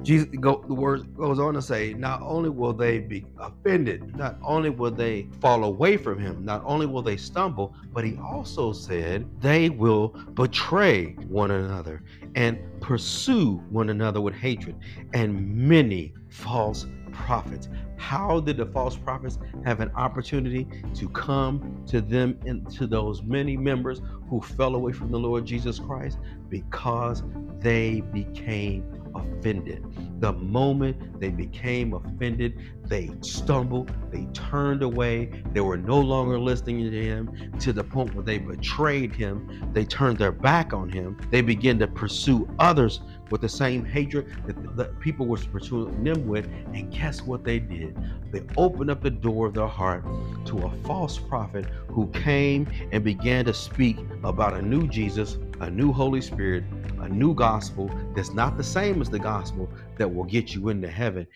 The word goes on to say, not only will they be offended, not only will they fall away from him, not only will they stumble, but he also said they will betray one another and pursue one another with hatred, and many false prophets. How did the false prophets have an opportunity to come to them and to those many members who fell away from the Lord Jesus Christ? Because they became offended. The moment they became offended, they stumbled, they turned away, they were no longer listening to him, to the point where they betrayed him, they turned their back on him, they began to pursue others with the same hatred that the people were pursuing them with. And guess what they did? They opened up the door of their heart to a false prophet who came and began to speak about a new Jesus, a new Holy Spirit, a new gospel that's not the same as the gospel that will get you into heaven.